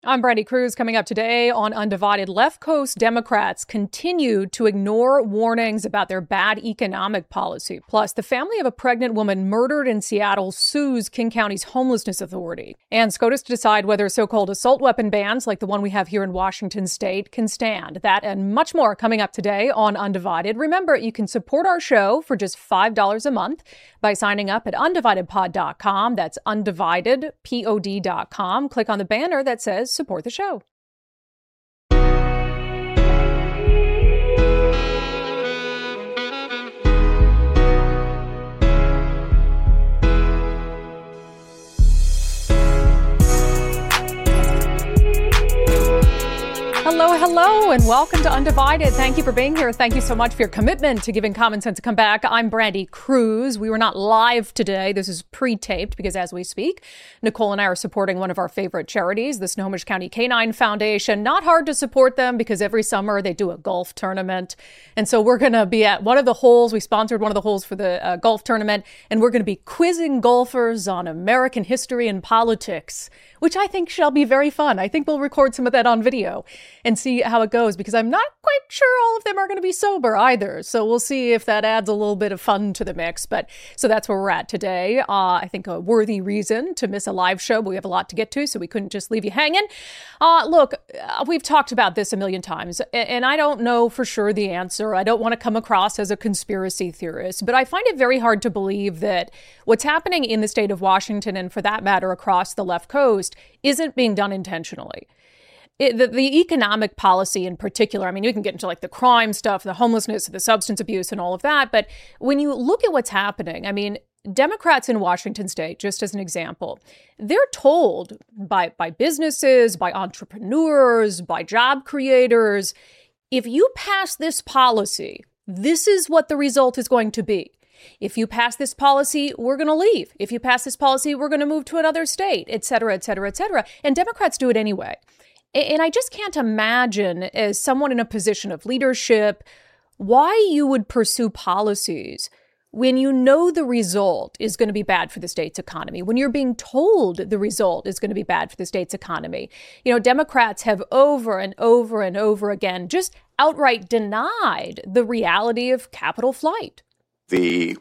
I'm Brandy Cruz. Coming up today on Undivided, left coast Democrats continue to ignore warnings about their bad economic policy. Plus, the family of a pregnant woman murdered in Seattle sues King County's homelessness authority. And SCOTUS to decide whether so-called assault weapon bans, like the one we have here in Washington state, can stand. That and much more coming up today on Undivided. Remember, you can support our show for just $5 a month by signing up at undividedpod.com. That's undividedpod.com. Click on the banner that says support the show. Hello, and welcome to Undivided. Thank you for being here. Thank you so much for your commitment to giving common sense a comeback. I'm Brandy Cruz. We were not live today. This is pre-taped because as we speak, Nicole and I are supporting one of our favorite charities, the Snohomish County Canine Foundation. Not hard to support them because every summer they do a golf tournament. And so we're going to be at one of the holes. We sponsored one of the holes for the golf tournament, and we're going to be quizzing golfers on American history and politics, which I think shall be very fun. I think we'll record some of that on video and see how it goes, because I'm not quite sure all of them are going to be sober either. So we'll see if that adds a little bit of fun to the mix. But so that's where we're at today. I think a worthy reason to miss a live show, but we have a lot to get to, so we couldn't just leave you hanging. Look, we've talked about this a million times, and I don't know for sure the answer. I don't want to come across as a conspiracy theorist, but I find it very hard to believe that what's happening in the state of Washington, and for that matter across the left coast, isn't being done intentionally. The economic policy in particular, I mean, you can get into like the crime stuff, the homelessness, the substance abuse and all of that. But when you look at what's happening, I mean, Democrats in Washington state, just as an example, they're told by businesses, by entrepreneurs, by job creators, if you pass this policy, this is what the result is going to be. If you pass this policy, we're going to leave. If you pass this policy, we're going to move to another state, et cetera, et cetera, et cetera. And Democrats do it anyway. And I just can't imagine, as someone in a position of leadership, why you would pursue policies when you know the result is going to be bad for the state's economy, when you're being told the result is going to be bad for the state's economy. You know, Democrats have over and over and over again just outright denied the reality of capital flight. The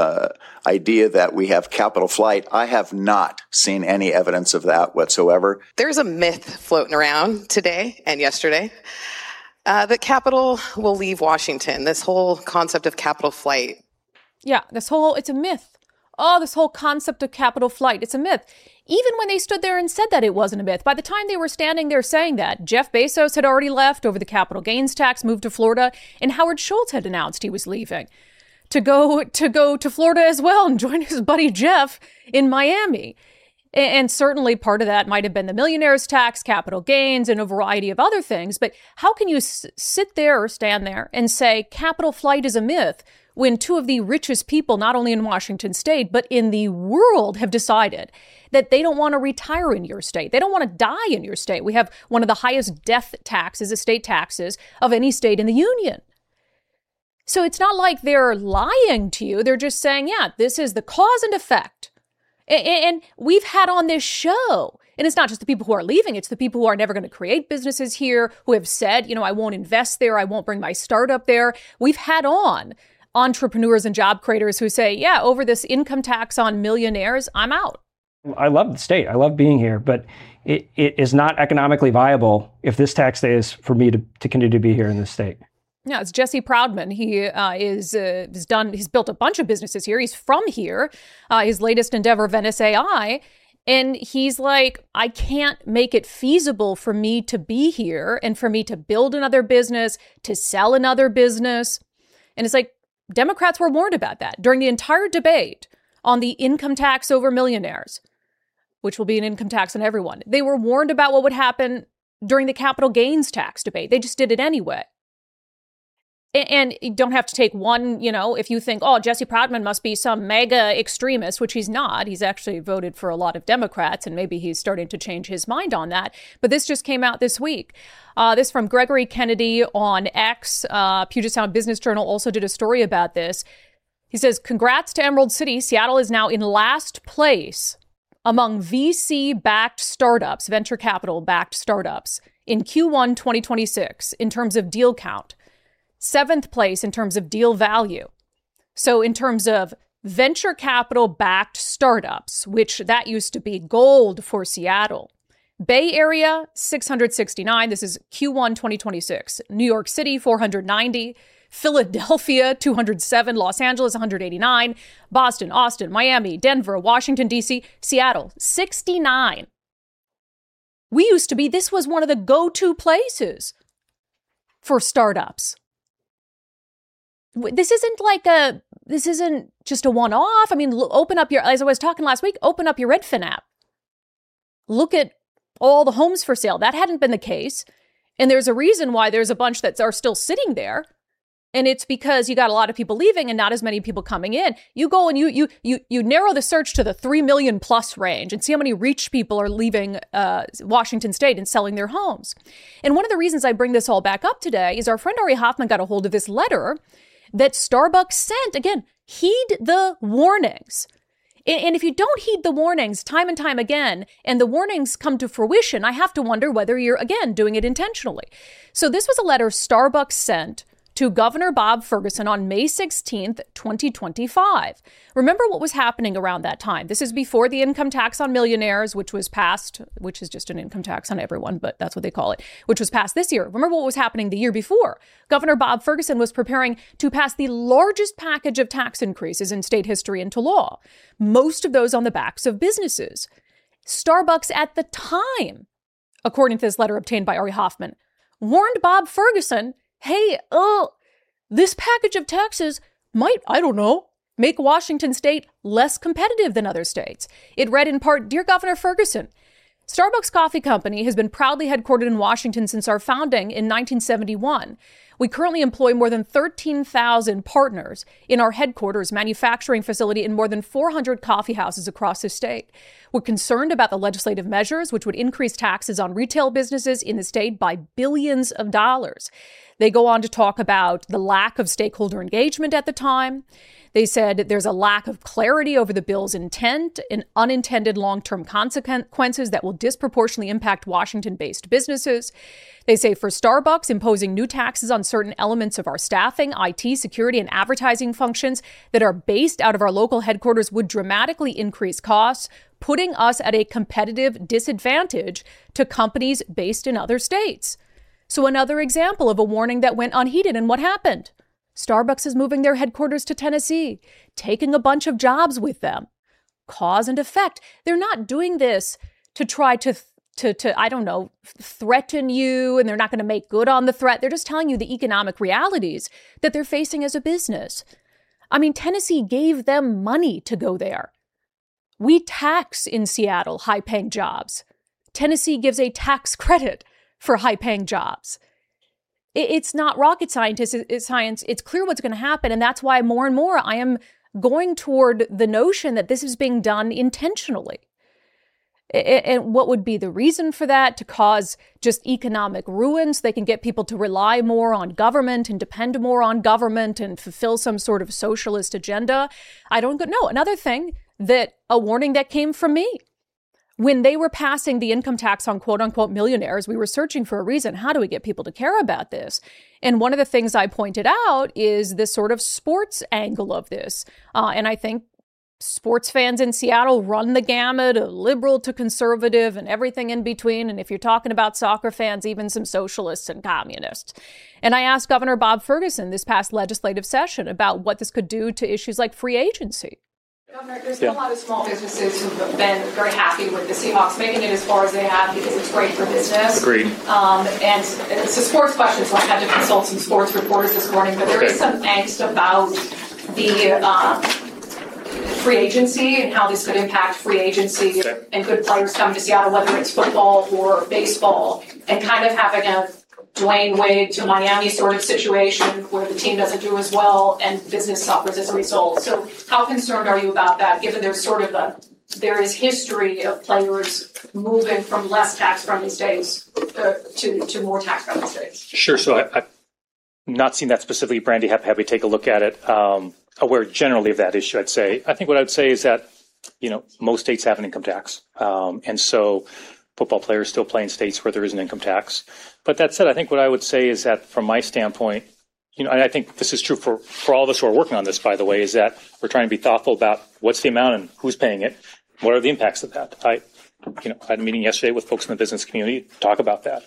idea that we have capital flight, I have not seen any evidence of that whatsoever. There's a myth floating around today and yesterday that capital will leave Washington. This whole concept of capital flight. Yeah, it's a myth. Oh, this whole concept of capital flight, it's a myth. Even when they stood there and said that it wasn't a myth, by the time they were standing there saying that, Jeff Bezos had already left over the capital gains tax, moved to Florida, and Howard Schultz had announced he was leaving to go to Florida as well and join his buddy Jeff in Miami. And certainly part of that might have been the millionaire's tax, capital gains, and a variety of other things. But how can you sit there or stand there and say capital flight is a myth when two of the richest people, not only in Washington state, but in the world, have decided that they don't want to retire in your state. They don't want to die in your state. We have one of the highest death taxes, estate taxes, of any state in the union. So it's not like they're lying to you. They're just saying, yeah, this is the cause and effect. And we've had on this show, and it's not just the people who are leaving, it's the people who are never going to create businesses here, who have said, you know, I won't invest there, I won't bring my startup there. We've had on entrepreneurs and job creators who say, yeah, over this income tax on millionaires, I'm out. I love the state. I love being here, but it is not economically viable if this tax stays for me to continue to be here in this state. Yeah, it's Jesse Proudman. He he's built a bunch of businesses here. He's from here. His latest endeavor, Venice AI. And he's like, I can't make it feasible for me to be here and for me to build another business, to sell another business. And it's like, Democrats were warned about that during the entire debate on the income tax over millionaires, which will be an income tax on everyone. They were warned about what would happen during the capital gains tax debate. They just did it anyway. And you don't have to take one, you know, if you think, oh, Jesse Proudman must be some mega extremist, which he's not. He's actually voted for a lot of Democrats, and maybe he's starting to change his mind on that. But this just came out this week. This from Gregory Kennedy on X. Puget Sound Business Journal also did a story about this. He says, congrats to Emerald City. Seattle is now in last place among VC-backed startups, venture capital-backed startups, in Q1 2026 in terms of deal count. 7th place in terms of deal value. So in terms of venture capital-backed startups, which that used to be gold for Seattle. Bay Area, 669. This is Q1 2026. New York City, 490. Philadelphia, 207. Los Angeles, 189. Boston, Austin, Miami, Denver, Washington, D.C., Seattle, 69. This was one of the go-to places for startups. This isn't just a one-off. I mean, open up as I was talking last week, open up your Redfin app. Look at all the homes for sale. That hadn't been the case. And there's a reason why there's a bunch that are still sitting there. And it's because you got a lot of people leaving and not as many people coming in. You go and you narrow the search to the 3 million plus range and see how many rich people are leaving Washington State and selling their homes. And one of the reasons I bring this all back up today is our friend Ari Hoffman got a hold of this letter that Starbucks sent. Again, heed the warnings. And if you don't heed the warnings time and time again, and the warnings come to fruition, I have to wonder whether you're, again, doing it intentionally. So this was a letter Starbucks sent to Governor Bob Ferguson on May 16th, 2025. Remember what was happening around that time. This is before the income tax on millionaires, which was passed, which is just an income tax on everyone, but that's what they call it, which was passed this year. Remember what was happening the year before. Governor Bob Ferguson was preparing to pass the largest package of tax increases in state history into law, most of those on the backs of businesses. Starbucks at the time, according to this letter obtained by Ari Hoffman, warned Bob Ferguson, hey, this package of taxes might, make Washington State less competitive than other states. It read in part, Dear Governor Ferguson, Starbucks Coffee Company has been proudly headquartered in Washington since our founding in 1971. We currently employ more than 13,000 partners in our headquarters manufacturing facility in more than 400 coffee houses across the state. We're concerned about the legislative measures which would increase taxes on retail businesses in the state by billions of dollars. They go on to talk about the lack of stakeholder engagement at the time. They said there's a lack of clarity over the bill's intent and unintended long-term consequences that will disproportionately impact Washington-based businesses. They say for Starbucks, imposing new taxes on certain elements of our staffing, IT, security, and advertising functions that are based out of our local headquarters would dramatically increase costs, putting us at a competitive disadvantage to companies based in other states. So another example of a warning that went unheeded. And what happened? Starbucks is moving their headquarters to Tennessee, taking a bunch of jobs with them. Cause and effect. They're not doing this to try to threaten you, and they're not going to make good on the threat. They're just telling you the economic realities that they're facing as a business. I mean, Tennessee gave them money to go there. We tax in Seattle high-paying jobs. Tennessee gives a tax credit for high-paying jobs. It's not rocket science. It's clear what's going to happen. And that's why more and more I am going toward the notion that this is being done intentionally. And what would be the reason for that? To cause just economic ruin so they can get people to rely more on government and depend more on government and fulfill some sort of socialist agenda? I don't know. Another thing, a warning that came from me. When they were passing the income tax on quote unquote millionaires, we were searching for a reason. How do we get people to care about this? And one of the things I pointed out is this sort of sports angle of this. And I think sports fans in Seattle run the gamut of liberal to conservative and everything in between. And if you're talking about soccer fans, even some socialists and communists. And I asked Governor Bob Ferguson this past legislative session about what this could do to issues like free agency. Governor, there's been a lot of small businesses who have been very happy with the Seahawks making it as far as they have because it's great for business. Agreed. And it's a sports question, so I had to consult some sports reporters this morning, but there is some angst about the free agency and how this could impact free agency and good players coming to Seattle, whether it's football or baseball, and kind of having a Dwayne Wade to Miami sort of situation where the team doesn't do as well and business suffers as a result. So how concerned are you about that, given there's there is history of players moving from less tax-friendly states to more tax-friendly states? Sure. So I've not seen that specifically, Brandy. Have we take a look at it. Aware generally of that issue, I'd say. I think what I would say is that most states have an income tax. And so football players still play in states where there is an income tax. But that said, I think what I would say is that from my standpoint, and I think this is true for all of us who are working on this, by the way, is that we're trying to be thoughtful about what's the amount and who's paying it. What are the impacts of that? I had a meeting yesterday with folks in the business community to talk about that.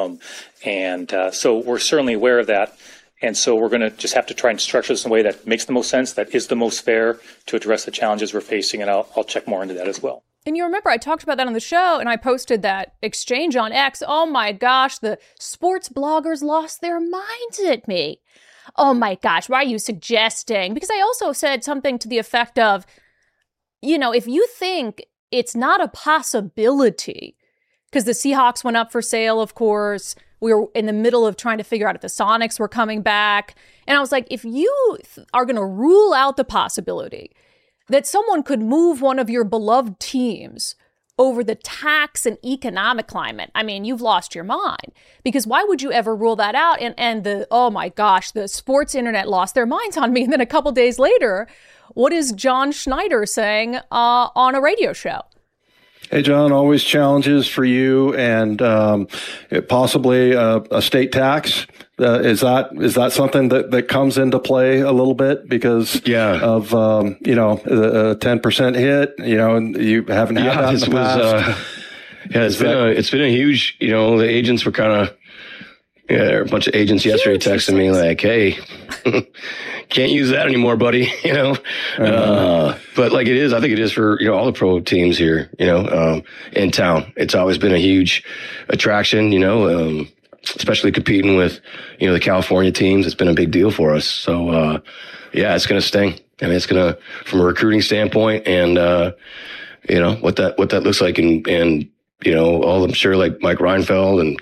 So we're certainly aware of that. And so we're going to just have to try and structure this in a way that makes the most sense, that is the most fair to address the challenges we're facing. And I'll check more into that as well. And you remember I talked about that on the show, and I posted that exchange on X. Oh my gosh, the sports bloggers lost their minds at me. Oh my gosh, why are you suggesting? Because I also said something to the effect of, if you think it's not a possibility, because the Seahawks went up for sale, of course. We were in the middle of trying to figure out if the Sonics were coming back. And I was like, if you are going to rule out the possibility that someone could move one of your beloved teams over the tax and economic climate, I mean, you've lost your mind. Because why would you ever rule that out? And oh my gosh, the sports internet lost their minds on me. And then a couple days later, what is John Schneider saying on a radio show? Hey, John, always challenges for you and possibly a state tax. Is that something that comes into play a little bit because of a 10% hit? And you haven't had that in the past. It's been a huge. The agents were kind of. Yeah, there were a bunch of agents yesterday texting me like, "Hey, can't use that anymore, buddy." But like it is, I think it is for all the pro teams here. In town, it's always been a huge attraction. Especially competing with the California teams. It's been a big deal for us. So it's going to sting. I mean, it's going to, from a recruiting standpoint, and what that looks like, and all I'm sure like Mike Reinfeld and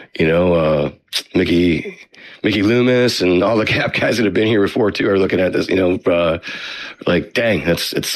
Mickey Loomis and all the Cap guys that have been here before too are looking at this, like, dang, it's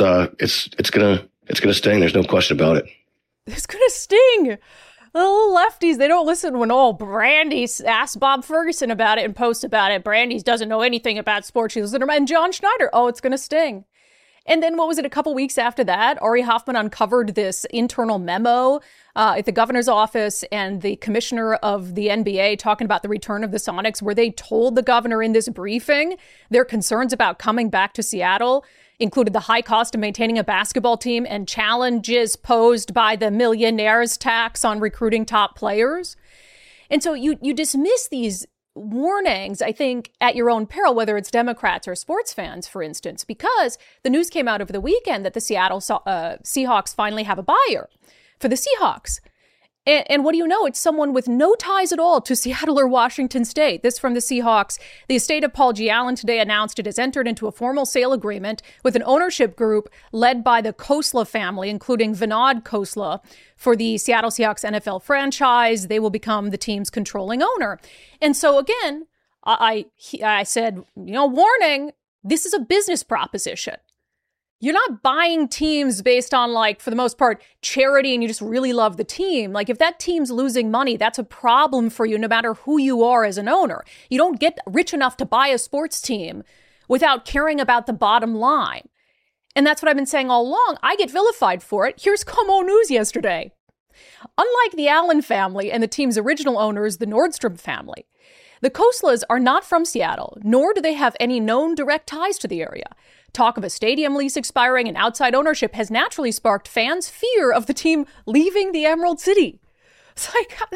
gonna sting. There's no question about it. It's gonna sting. The little lefties, they don't listen when Brandy asks Bob Ferguson about it and posts about it. Brandy doesn't know anything about sports. And John Schneider, it's gonna sting. And then what was it, a couple weeks after that, Ari Hoffman uncovered this internal memo at the governor's office and the commissioner of the NBA talking about the return of the Sonics, where they told the governor in this briefing their concerns about coming back to Seattle included the high cost of maintaining a basketball team and challenges posed by the millionaire's tax on recruiting top players. And so you dismiss these warnings, I think, at your own peril, whether it's Democrats or sports fans, for instance, because the news came out over the weekend that the Seattle Seahawks finally have a buyer for the Seahawks. And what do you know? It's someone with no ties at all to Seattle or Washington State. This from the Seahawks. The estate of Paul G. Allen today announced it has entered into a formal sale agreement with an ownership group led by the Khosla family, including Vinod Khosla, for the Seattle Seahawks NFL franchise. They will become the team's controlling owner. And so again, I said, warning, this is a business proposition. You're not buying teams based on, for the most part, charity and you just really love the team. If that team's losing money, that's a problem for you no matter who you are as an owner. You don't get rich enough to buy a sports team without caring about the bottom line. And that's what I've been saying all along. I get vilified for it. Here's Como News yesterday. Unlike the Allen family and the team's original owners, the Nordstrom family, the Khoslas are not from Seattle, nor do they have any known direct ties to the area. Talk of a stadium lease expiring and outside ownership has naturally sparked fans' fear of the team leaving the Emerald City. It's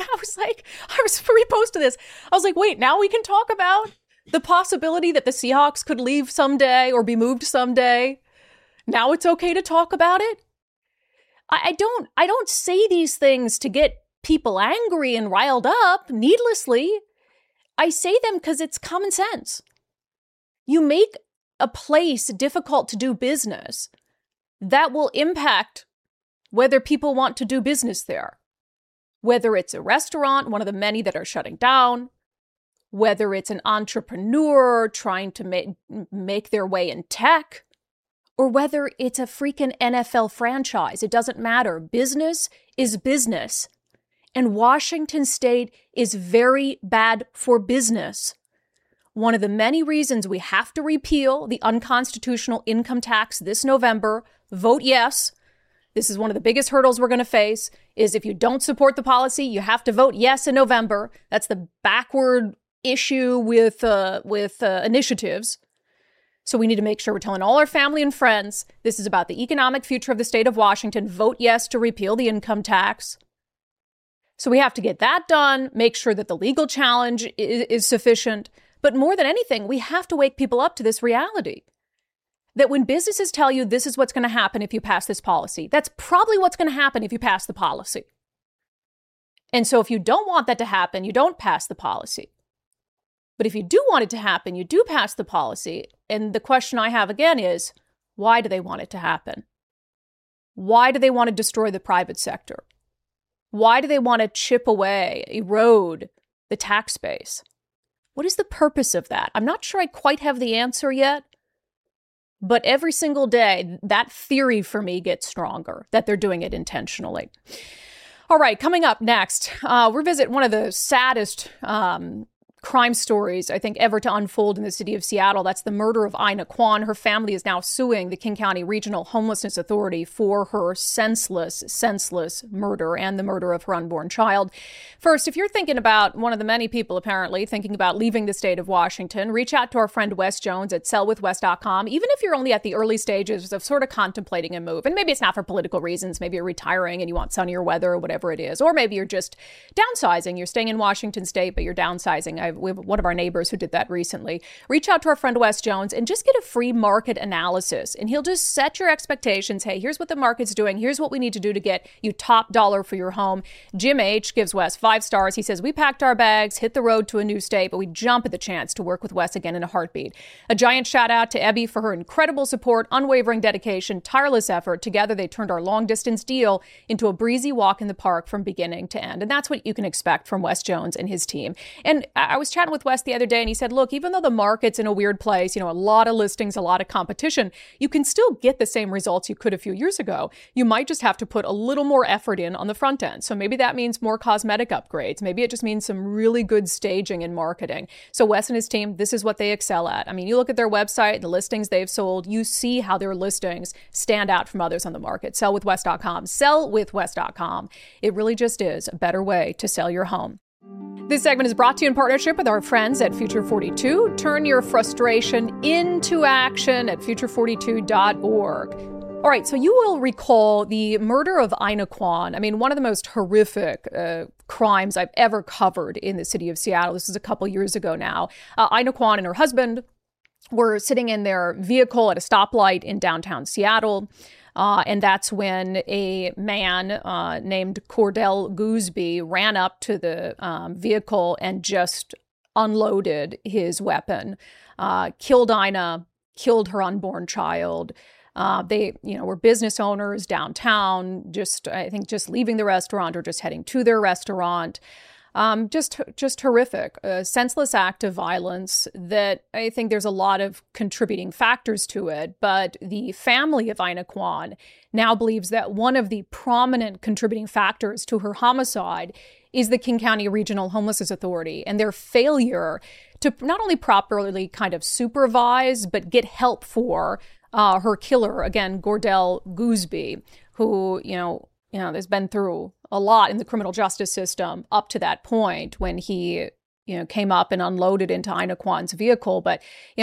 I was reposted this. I was like, wait, now we can talk about the possibility that the Seahawks could leave someday or be moved someday. Now it's okay to talk about it. I don't say these things to get people angry and riled up needlessly. I say them because it's common sense. You make a place difficult to do business, that will impact whether people want to do business there. Whether it's a restaurant, one of the many that are shutting down, whether it's an entrepreneur trying to make their way in tech, or whether it's a freaking NFL franchise. It doesn't matter. Business is business. And Washington State is very bad for business. one of the many reasons we have to repeal the unconstitutional income tax this November. Vote yes. This is one of the biggest hurdles we're going to face, is if you don't support the policy, you have to vote yes in November. That's the backward issue with initiatives. So we need to make sure we're telling all our family and friends this is about the economic future of the state of Washington. Vote yes to repeal the income tax. So we have to get that done, make sure that the legal challenge is sufficient. But more than anything, we have to wake people up to this reality that when businesses tell you this is what's going to happen if you pass this policy, that's probably what's going to happen if you pass the policy. And so if you don't want that to happen, you don't pass the policy. But if you do want it to happen, you do pass the policy. And the question I have again is, why do they want it to happen? Why do they want to destroy the private sector? Why do they want to chip away, erode the tax base? What is the purpose of that? I'm not sure I quite have the answer yet. But every single day, that theory for me gets stronger, that they're doing it intentionally. All right, coming up next, we'll visit one of the saddest crime stories, I think, ever to unfold in the city of Seattle. That's the murder of Ina Kwan. Her family is now suing the King County Regional Homelessness Authority for her senseless murder and the murder of her unborn child. First, if you're thinking about, one of the many people apparently thinking about leaving the state of Washington, reach out to our friend Wes Jones at sellwithwes.com. Even if you're only at the early stages of sort of contemplating a move, and maybe it's not for political reasons, maybe you're retiring and you want sunnier weather or whatever it is, or maybe you're just downsizing. You're staying in Washington State, but you're downsizing. We have one of our neighbors who did that recently. Reach out to our friend Wes Jones and just get a free market analysis. And he'll just set your expectations. Hey, here's what the market's doing. Here's what we need to do to get you top dollar for your home. Jim H. gives Wes 5 stars. He says, we packed our bags, hit the road to a new state, but we jump at the chance to work with Wes again in a heartbeat. A giant shout out to Ebby for her incredible support, unwavering dedication, tireless effort. Together, they turned our long distance deal into a breezy walk in the park from beginning to end. And that's what you can expect from Wes Jones and his team. And I was chatting with Wes the other day, and he said, look, even though the market's in a weird place, a lot of listings, a lot of competition, you can still get the same results you could a few years ago. You might just have to put a little more effort in on the front end. So maybe that means more cosmetic upgrades. Maybe it just means some really good staging and marketing. So Wes and his team, this is what they excel at. I mean, you look at their website, the listings they've sold, you see how their listings stand out from others on the market. Sellwithwes.com. Sellwithwes.com. It really just is a better way to sell your home. This segment is brought to you in partnership with our friends at Future 42. Turn your frustration into action at future42.org. All right, so you will recall the murder of Ina Kwan. I mean, one of the most horrific crimes I've ever covered in the city of Seattle. This is a couple years ago now. Ina Kwan and her husband were sitting in their vehicle at a stoplight in downtown Seattle. And that's when a man named Cordell Gooseby ran up to the vehicle and just unloaded his weapon, killed Ina, killed her unborn child. They, were business owners downtown, just leaving the restaurant or just heading to their restaurant. Just horrific, a senseless act of violence that I think there's a lot of contributing factors to it. But the family of Ina Kwan now believes that one of the prominent contributing factors to her homicide is the King County Regional Homelessness Authority and their failure to not only properly kind of supervise, but get help for her killer, again, Cordell Gooseby, who, has been through a lot in the criminal justice system up to that point when he, came up and unloaded into Ina Kwan's vehicle. But,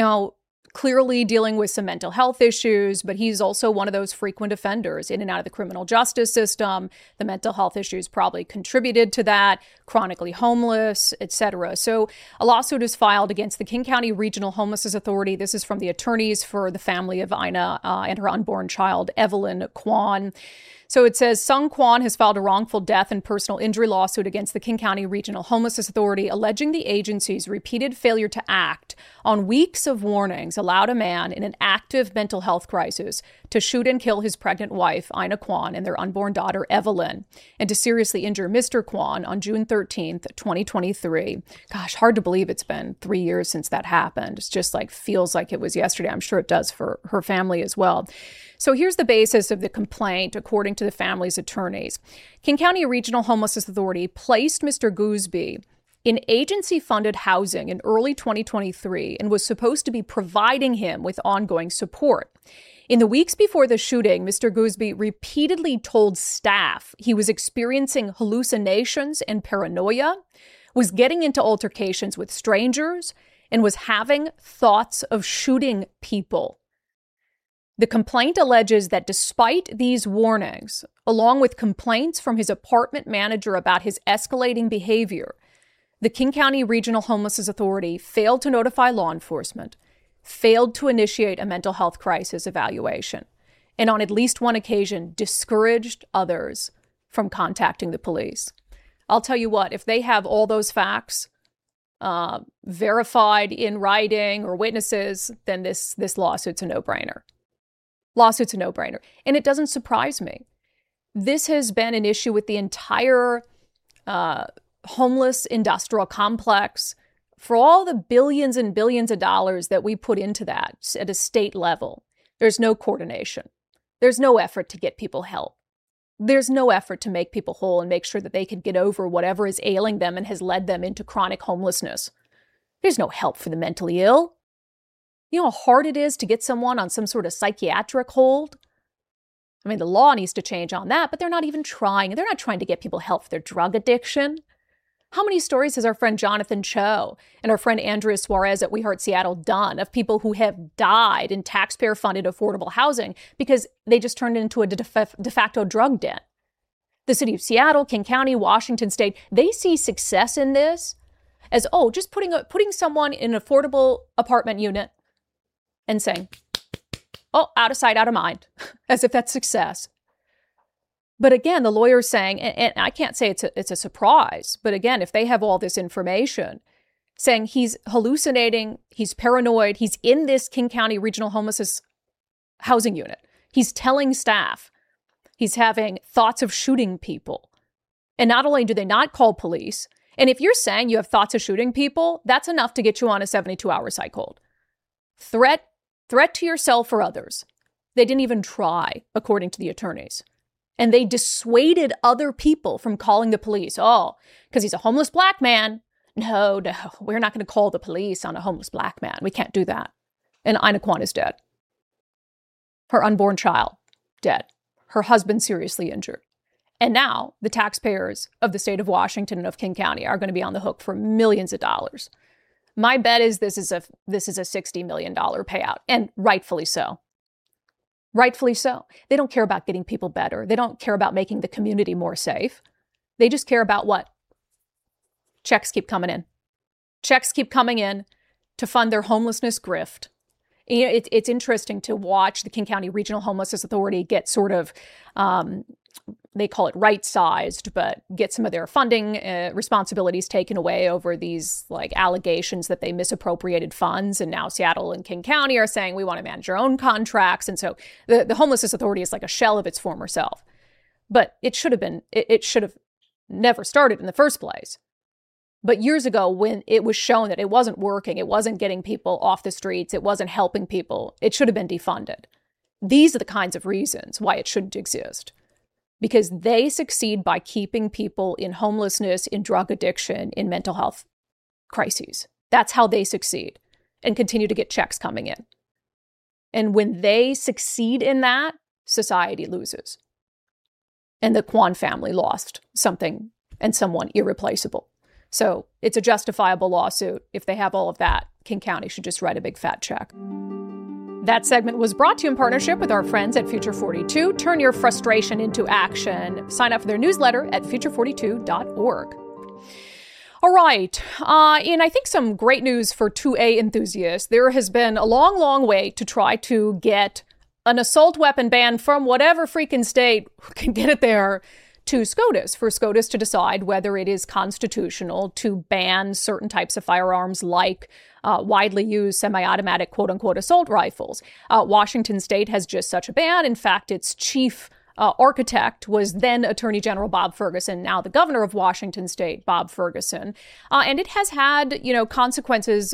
clearly dealing with some mental health issues, but he's also one of those frequent offenders in and out of the criminal justice system. The mental health issues probably contributed to that, chronically homeless, etc. So a lawsuit is filed against the King County Regional Homelessness Authority. This is from the attorneys for the family of Ina and her unborn child, Evelyn Kwan. So it says Sung Kwan has filed a wrongful death and personal injury lawsuit against the King County Regional Homelessness Authority, alleging the agency's repeated failure to act on weeks of warnings allowed a man in an active mental health crisis to shoot and kill his pregnant wife, Ina Kwan, and their unborn daughter, Evelyn, and to seriously injure Mr. Kwan on June 13th, 2023. Gosh, hard to believe it's been 3 years since that happened. It's just feels like it was yesterday. I'm sure it does for her family as well. So here's the basis of the complaint, according to the family's attorneys. King County Regional Homelessness Authority placed Mr. Gooseby in agency-funded housing in early 2023 and was supposed to be providing him with ongoing support. In the weeks before the shooting, Mr. Gooseby repeatedly told staff he was experiencing hallucinations and paranoia, was getting into altercations with strangers, and was having thoughts of shooting people. The complaint alleges that despite these warnings, along with complaints from his apartment manager about his escalating behavior, the King County Regional Homelessness Authority failed to notify law enforcement, failed to initiate a mental health crisis evaluation, and on at least one occasion discouraged others from contacting the police. I'll tell you what, if they have all those facts verified in writing or witnesses, then this lawsuit's a no-brainer. Lawsuit's a no-brainer. And it doesn't surprise me. This has been an issue with the entire homeless industrial complex for all the billions and billions of dollars that we put into that at a state level. There's no coordination. There's no effort to get people help. There's no effort to make people whole and make sure that they can get over whatever is ailing them and has led them into chronic homelessness. There's no help for the mentally ill. You know how hard it is to get someone on some sort of psychiatric hold? I mean, the law needs to change on that, but they're not even trying. They're not trying to get people help for their drug addiction. How many stories has our friend Jonathan Cho and our friend Andrea Suarez at We Heart Seattle done of people who have died in taxpayer-funded affordable housing because they just turned into a de facto drug den? The city of Seattle, King County, Washington State, they see success in this as, just putting someone in an affordable apartment unit and saying, out of sight, out of mind, as if that's success. But again, the lawyer's saying, and I can't say it's a surprise, but again, if they have all this information, saying he's hallucinating, he's paranoid, he's in this King County Regional Homelessness Housing Unit. He's telling staff he's having thoughts of shooting people. And not only do they not call police, and if you're saying you have thoughts of shooting people, that's enough to get you on a 72-hour psych hold. Threat to yourself or others. They didn't even try, according to the attorneys. And they dissuaded other people from calling the police. Because he's a homeless black man. No, we're not going to call the police on a homeless black man. We can't do that. And Ina Kwan is dead. Her unborn child, dead. Her husband seriously injured. And now the taxpayers of the state of Washington and of King County are going to be on the hook for millions of dollars. My bet is this is a $60 million payout, and rightfully so. Rightfully so. They don't care about getting people better. They don't care about making the community more safe. They just care about what? Checks keep coming in. Checks keep coming in to fund their homelessness grift. You know, it's interesting to watch the King County Regional Homelessness Authority get sort of, they call it right-sized, but get some of their funding responsibilities taken away over these allegations that they misappropriated funds. And now Seattle and King County are saying we want to manage our own contracts. And so the Homelessness Authority is like a shell of its former self. But it should have never started in the first place. But years ago, when it was shown that it wasn't working, it wasn't getting people off the streets, it wasn't helping people, it should have been defunded. These are the kinds of reasons why it shouldn't exist. Because they succeed by keeping people in homelessness, in drug addiction, in mental health crises. That's how they succeed and continue to get checks coming in. And when they succeed in that, society loses. And the Kwan family lost something and someone irreplaceable. So it's a justifiable lawsuit. If they have all of that, King County should just write a big fat check. That segment was brought to you in partnership with our friends at Future 42. Turn your frustration into action. Sign up for their newsletter at future42.org. All right. In, I think, some great news for 2A enthusiasts, there has been a long, long wait to try to get an assault weapon ban from whatever freaking state can get it there to SCOTUS, for SCOTUS to decide whether it is constitutional to ban certain types of firearms like widely used semi-automatic quote-unquote assault rifles. Washington State has just such a ban. In fact, its chief architect was then Attorney General Bob Ferguson, now the governor of Washington State, Bob Ferguson. And it has had, consequences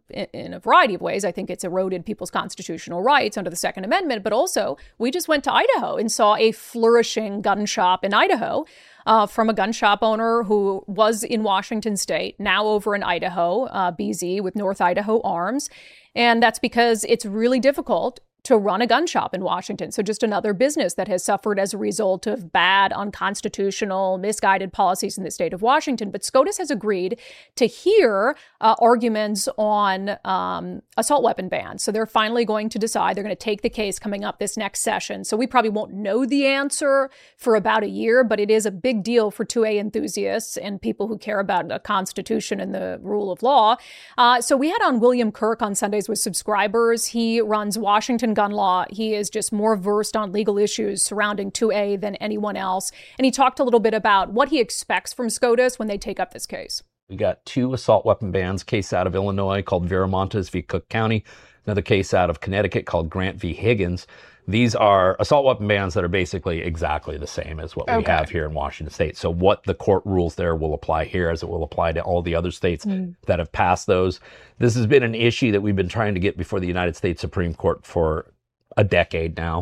in a variety of ways. I think it's eroded people's constitutional rights under the Second Amendment, but also we just went to Idaho and saw a flourishing gun shop in Idaho from a gun shop owner who was in Washington state, now over in Idaho, BZ with North Idaho Arms. And that's because it's really difficult to run a gun shop in Washington. So just another business that has suffered as a result of bad, unconstitutional, misguided policies in the state of Washington. But SCOTUS has agreed to hear arguments on assault weapon bans. So they're finally going to decide. They're going to take the case coming up this next session. So we probably won't know the answer for about a year, but it is a big deal for 2A enthusiasts and people who care about the Constitution and the rule of law. So we had on William Kirk on Sundays with subscribers. He runs Washington Gun Law. He is just more versed on legal issues surrounding 2A than anyone else. And he talked a little bit about what he expects from SCOTUS when they take up this case. We got 2 assault weapon bans, case out of Illinois called Viramontes v. Cook County, another case out of Connecticut called Grant v. Higgins. These are assault weapon bans that are basically exactly the same as what we have here in Washington state. So what the court rules there will apply here as it will apply to all the other states that have passed those. This has been an issue that we've been trying to get before the United States Supreme Court for a decade now.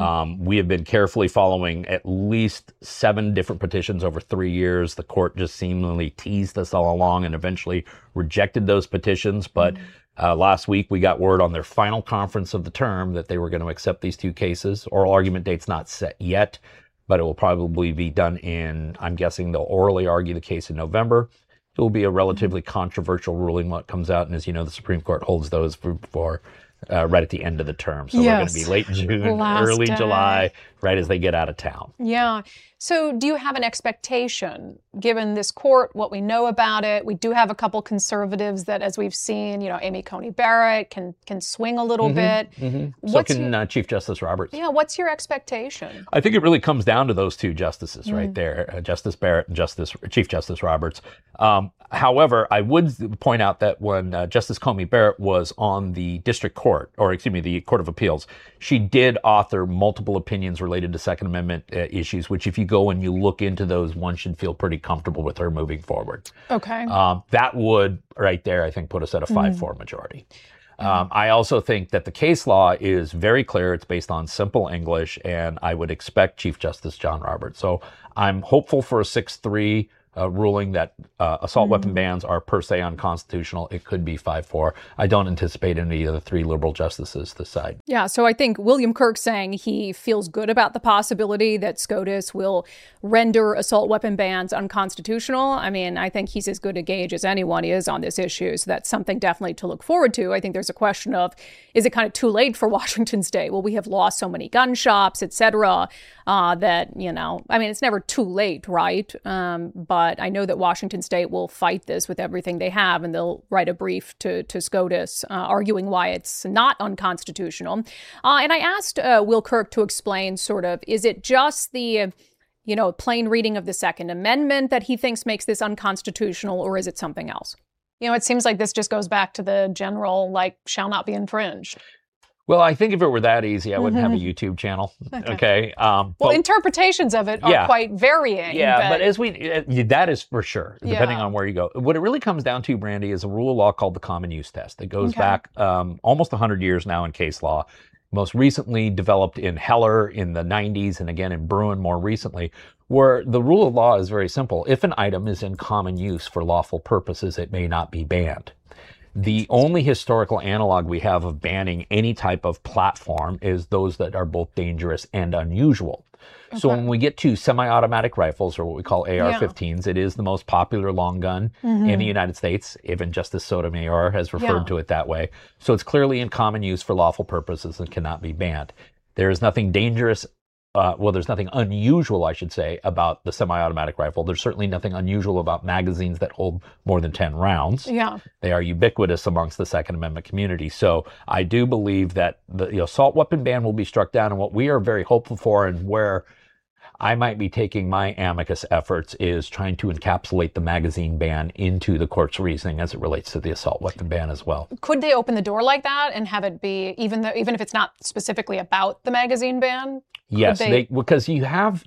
We have been carefully following at least 7 different petitions over 3 years. The court just seemingly teased us all along and eventually rejected those petitions. But last week, we got word on their final conference of the term that they were going to accept these 2 cases. Oral argument date's not set yet, but it will probably be done in, I'm guessing they'll orally argue the case in November. It will be a relatively controversial ruling when it comes out. And as you know, the Supreme Court holds those for right at the end of the term. So we're going to be late June, early July, right as they get out of town. Yeah. So do you have an expectation, given this court, what we know about it? We do have a couple conservatives that, as we've seen, Amy Coney Barrett can swing a little bit. So can Chief Justice Roberts. Yeah, what's your expectation? I think it really comes down to those 2 justices right there, Justice Barrett and Chief Justice Roberts. However, I would point out that when Justice Coney Barrett was on the district court, the Court of Appeals, she did author multiple opinions related to Second Amendment issues, which if you go and you look into those, one should feel pretty comfortable with her moving forward. Okay. That would, right there, I think, put us at a 5-4 majority. I also think that the case law is very clear. It's based on simple English, and I would expect Chief Justice John Roberts. So I'm hopeful for a 6-3 ruling that assault weapon bans are per se unconstitutional. It could be 5-4. I don't anticipate any of the 3 liberal justices to side. Yeah, so I think William Kirk saying he feels good about the possibility that SCOTUS will render assault weapon bans unconstitutional. I mean, I think he's as good a gauge as anyone is on this issue. So that's something definitely to look forward to. I think there's a question of, is it kind of too late for Washington State? Well, we have lost so many gun shops, et cetera, that, it's never too late, right? But I know that Washington State will fight this with everything they have, and they'll write a brief to SCOTUS arguing why it's not unconstitutional. And I asked Will Kirk to explain sort of, is it just the, plain reading of the Second Amendment that he thinks makes this unconstitutional, or is it something else? It seems like this just goes back to the general, shall not be infringed. Well, I think if it were that easy, I wouldn't have a YouTube channel. Okay. Well, interpretations of it are quite varying. Yeah, but as that is for sure, depending on where you go. What it really comes down to, Brandy, is a rule of law called the common use test. It goes back almost 100 years now in case law. Most recently developed in Heller in the 90s, and again in Bruin more recently, where the rule of law is very simple. If an item is in common use for lawful purposes, it may not be banned. The only historical analog we have of banning any type of platform is those that are both dangerous and unusual. Okay. So when we get to semi-automatic rifles, or what we call AR-15s, it is the most popular long gun in the United States. Even Justice Sotomayor has referred to it that way. So it's clearly in common use for lawful purposes and cannot be banned. There is nothing dangerous. There's nothing unusual, I should say, about the semi-automatic rifle. There's certainly nothing unusual about magazines that hold more than 10 rounds. Yeah. They are ubiquitous amongst the Second Amendment community. So I do believe that the assault weapon ban will be struck down. And what we are very hopeful for, and where I might be taking my amicus efforts is trying to encapsulate the magazine ban into the court's reasoning as it relates to the assault weapon ban as well. Could they open the door like that and have it be, even if it's not specifically about the magazine ban? Yes, because you have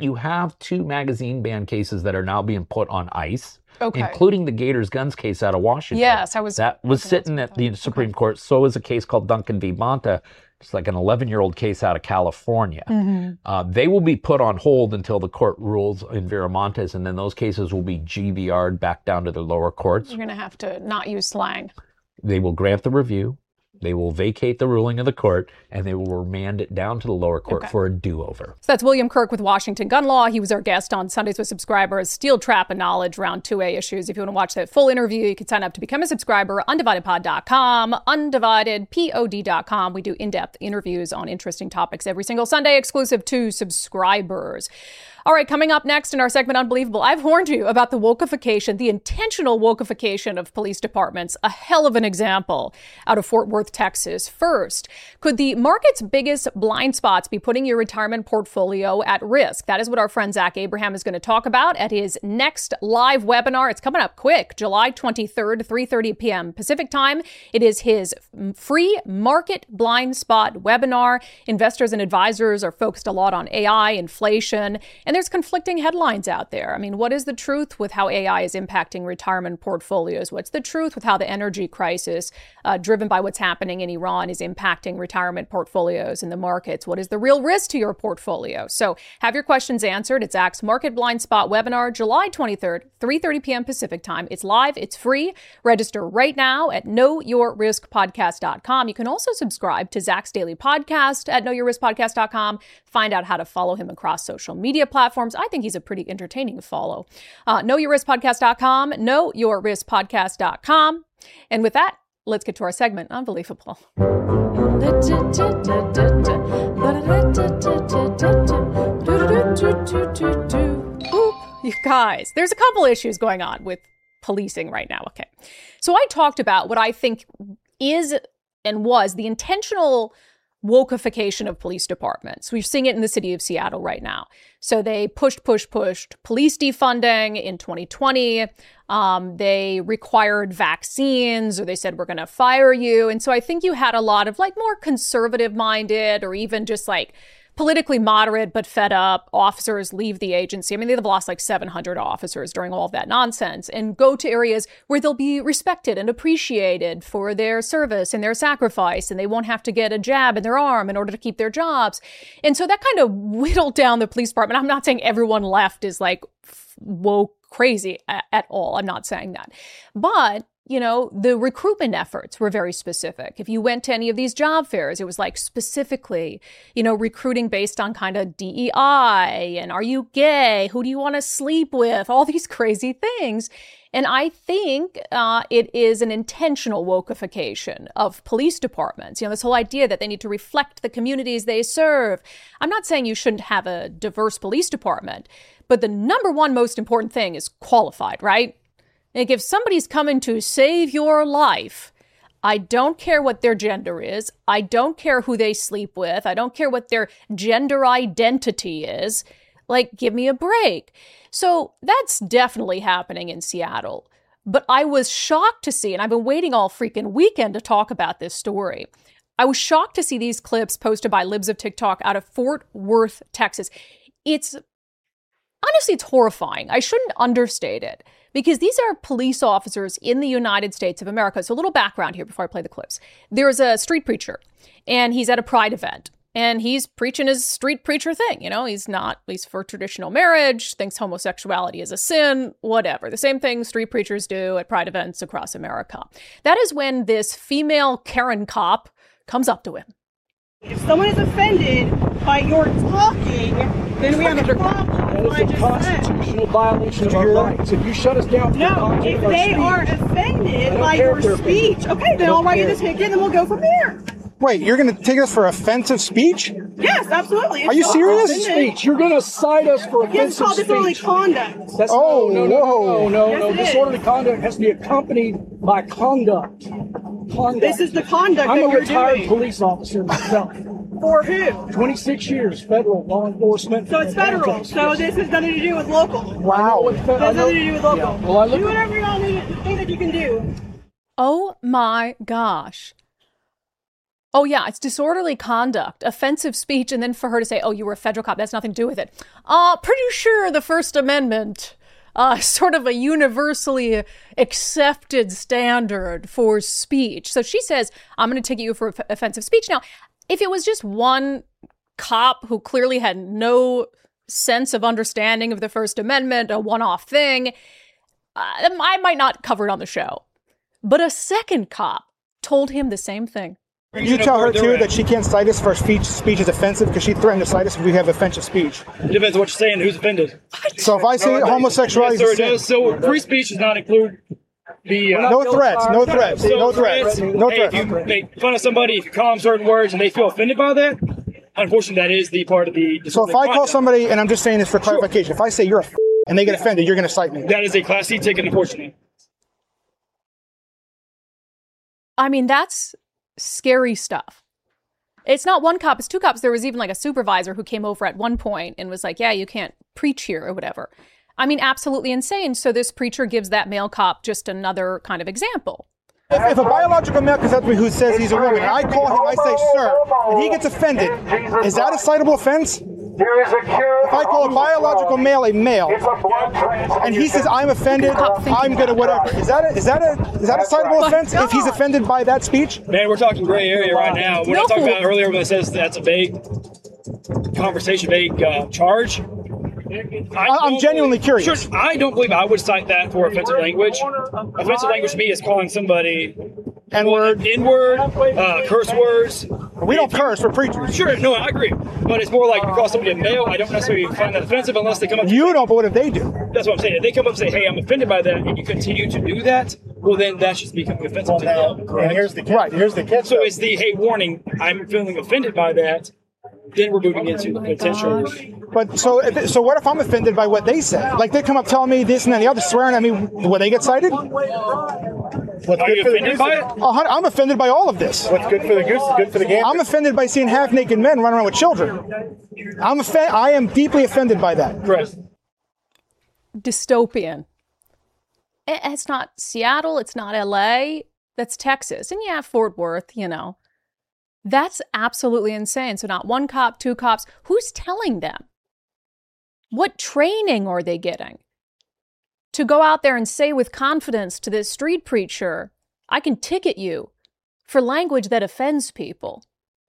2 magazine ban cases that are now being put on ice, including the Gators Guns case out of Washington. Yes, that was sitting at the Supreme Court. So is a case called Duncan v. Bonta. It's like an 11-year-old case out of California. They will be put on hold until the court rules in Viramontes, and then those cases will be GVR'd back down to the lower courts. You're going to have to not use slang. They will grant the review. They will vacate the ruling of the court, and they will remand it down to the lower court for a do-over. So that's William Kirk with Washington Gun Law. He was our guest on Sundays with Subscribers, Steel Trap and Knowledge, Round 2A issues. If you want to watch that full interview, you can sign up to become a subscriber, undividedpod.com, undividedpod.com. We do in-depth interviews on interesting topics every single Sunday, exclusive to subscribers. All right, coming up next in our segment Unbelievable, I've warned you about the wokeification, the intentional wokeification of police departments. A hell of an example out of Fort Worth, Texas. First, could the market's biggest blind spots be putting your retirement portfolio at risk? That is what our friend Zach Abraham is going to talk about at his next live webinar. It's coming up quick, July 23rd, 3:30 p.m. Pacific time. It is his free market blind spot webinar. Investors and advisors are focused a lot on AI, inflation, and there's conflicting headlines out there. I mean, what is the truth with how AI is impacting retirement portfolios? What's the truth with how the energy crisis, driven by what's happening in Iran, is impacting retirement portfolios in the markets? What is the real risk to your portfolio? So have your questions answered. It's Zach's Market Blind Spot webinar, July 23rd, 3:30 p.m. Pacific time. It's live. It's free. Register right now at knowyourriskpodcast.com. You can also subscribe to Zach's daily podcast at knowyourriskpodcast.com. Find out how to follow him across social media platforms. I think he's a pretty entertaining follow. Knowyourriskpodcast.com, knowyourriskpodcast.com. And with that, let's get to our segment, Unbelievable. You guys, there's a couple issues going on with policing right now. Okay. So I talked about what I think is and was the intentional wokeification of police departments. We're seeing it in the city of Seattle right now. So they pushed police defunding in 2020. They required vaccines, or they said, we're going to fire you. And so I think you had a lot of like more conservative minded, or even just like politically moderate but fed up officers leave the agency. I mean, they've lost like 700 officers during all of that nonsense, and go to areas where they'll be respected and appreciated for their service and their sacrifice, and they won't have to get a jab in their arm in order to keep their jobs. And so that kind of whittled down the police department. I'm not saying everyone left is like woke crazy at all. I'm not saying that. But you know, the recruitment efforts were very specific. If you went to any of these job fairs, it was like specifically, you know, recruiting based on kind of DEI and are you gay? Who do you want to sleep with? All these crazy things. And I think it is an intentional wokeification of police departments. You know, this whole idea that they need to reflect the communities they serve. I'm not saying you shouldn't have a diverse police department, but the number one most important thing is qualified, right? Like if somebody's coming to save your life, I don't care what their gender is. I don't care who they sleep with. I don't care what their gender identity is. Like, give me a break. So that's definitely happening in Seattle. But I was shocked to see, and I've been waiting all freaking weekend to talk about this story. I was shocked to see these clips posted by Libs of TikTok out of Fort Worth, Texas. Honestly, it's horrifying. I shouldn't understate it. Because these are police officers in the United States of America. So a little background here before I play the clips. There's a street preacher, and he's at a pride event, and he's preaching his street preacher thing. You know, he's for traditional marriage, thinks homosexuality is a sin, whatever. The same thing street preachers do at pride events across America. That is when this female Karen cop comes up to him. If someone is offended by your talking, then we have a problem. That is a constitutional violation of our rights. If you shut us down, no. If they are offended by your speech, okay, then I'll write you this ticket, and then we'll go from there. Wait, you're going to take us for offensive speech? Yes, absolutely. Are you serious? Speech. You're going to cite us for offensive speech. It's called disorderly conduct. No. Disorderly conduct has to be accompanied by conduct. This is the conduct that you're doing. I'm a retired police officer myself. For who? 26 years federal law enforcement. So it's federal. So this has nothing to do with local. Wow. It has nothing to do with local. Yeah. Well, do whatever y'all think that you can do. Oh my gosh. Oh yeah, it's disorderly conduct, offensive speech, and then for her to say, oh, you were a federal cop, that's nothing to do with it. Pretty sure the First Amendment, sort of a universally accepted standard for speech. So she says, I'm going to ticket you for offensive speech. Now, if it was just one cop who clearly had no sense of understanding of the First Amendment, a one-off thing, I might not cover it on the show. But a second cop told him the same thing. You tell her, too, that she can't cite us for speech is offensive because she threatened to cite us if we have offensive speech. It depends on what you're saying, who's offended. So if I say homosexuality... Yes, sir, it does. So free speech does not include the... No threats. Hey, if you make fun of somebody, if you call them certain words and they feel offended by that, unfortunately, that is the part of the... So if I call somebody, and I'm just saying this for clarification, if I say you're a and they get offended, you're going to cite me. That is a Class C ticket, unfortunately. I mean, that's scary stuff. It's not one cop, it's two cops. There was even like a supervisor who came over at one point and was like, yeah, you can't preach here or whatever. I mean, absolutely insane. So this preacher gives that male cop just another kind of example. If a biological male comes up to me who says he's a woman, and I call him, I say, sir, and he gets offended, is that a citable offense? If I call a biological male a male, and he says I'm offended, I'm gonna whatever. Is that a citable offense if he's offended by that speech? Man, we're talking gray area right now. We're not talking about earlier when it says that's a vague conversation, vague charge. I'm genuinely curious. Sure, I don't believe I would cite that for offensive language. Offensive language to me is calling somebody N-word, curse words. We don't curse, we're preachers. Sure, no, I agree. But it's more like you call somebody a male, I don't necessarily find that offensive unless they come up to You don't, but what if they do? That's what I'm saying. If they come up and say, hey, I'm offended by that, and you continue to do that, well, then that's just becoming offensive to them. And here's the catch. So it's the, hey, warning, I'm feeling offended by that. Then we're moving into potential. But so what if I'm offended by what they say? Like they come up telling me this and then the other swearing at me, will they get cited? Are you offended by it? I'm offended by all of this. What's good for the goose is good for the gander. I'm offended by seeing half-naked men run around with children. I am deeply offended by that. Correct. Dystopian. It's not Seattle. It's not LA. That's Texas. And yeah, Fort Worth, you know. That's absolutely insane. So not one cop, two cops. Who's telling them? What training are they getting? To go out there and say with confidence to this street preacher, I can ticket you for language that offends people.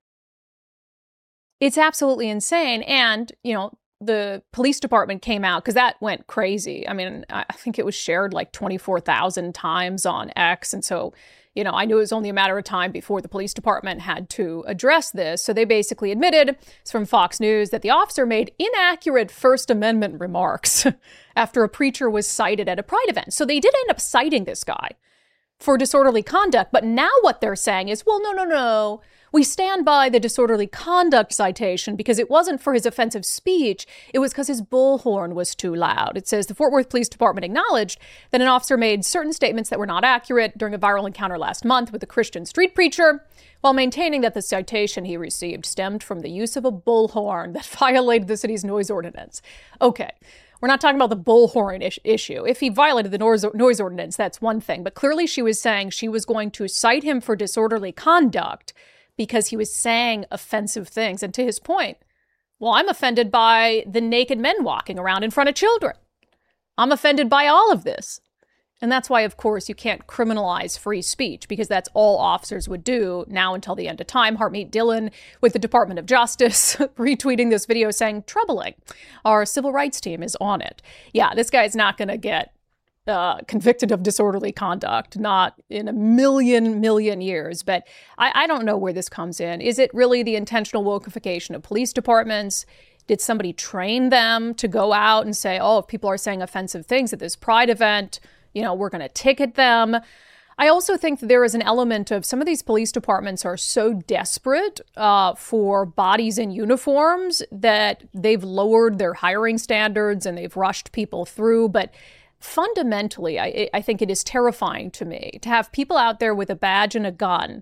It's absolutely insane. And, you know, the police department came out because that went crazy. I mean, I think it was shared like 24,000 times on X. And so, you know, I knew it was only a matter of time before the police department had to address this. So they basically admitted, it's from Fox News, that the officer made inaccurate First Amendment remarks after a preacher was cited at a Pride event. So they did end up citing this guy for disorderly conduct. But now what they're saying is, well, no. We stand by the disorderly conduct citation because it wasn't for his offensive speech. It was because his bullhorn was too loud. It says the Fort Worth Police Department acknowledged that an officer made certain statements that were not accurate during a viral encounter last month with a Christian street preacher, while maintaining that the citation he received stemmed from the use of a bullhorn that violated the city's noise ordinance. Okay. We're not talking about the bullhorn issue. If he violated the noise ordinance, that's one thing. But clearly she was saying she was going to cite him for disorderly conduct because he was saying offensive things. And to his point, well, I'm offended by the naked men walking around in front of children. I'm offended by all of this. And that's why, of course, you can't criminalize free speech because that's all officers would do now until the end of time. Harmeet Dillon with the Department of Justice retweeting this video saying, troubling. Our civil rights team is on it. Yeah, this guy's not going to get convicted of disorderly conduct, not in a million years. But I don't know where this comes in. Is it really the intentional wokeification of police departments? Did somebody train them to go out and say, oh, if people are saying offensive things at this Pride event, you know, we're going to ticket them? I also think that there is an element of some of these police departments are so desperate for bodies in uniforms that they've lowered their hiring standards and they've rushed people through. But fundamentally, I think it is terrifying to me to have people out there with a badge and a gun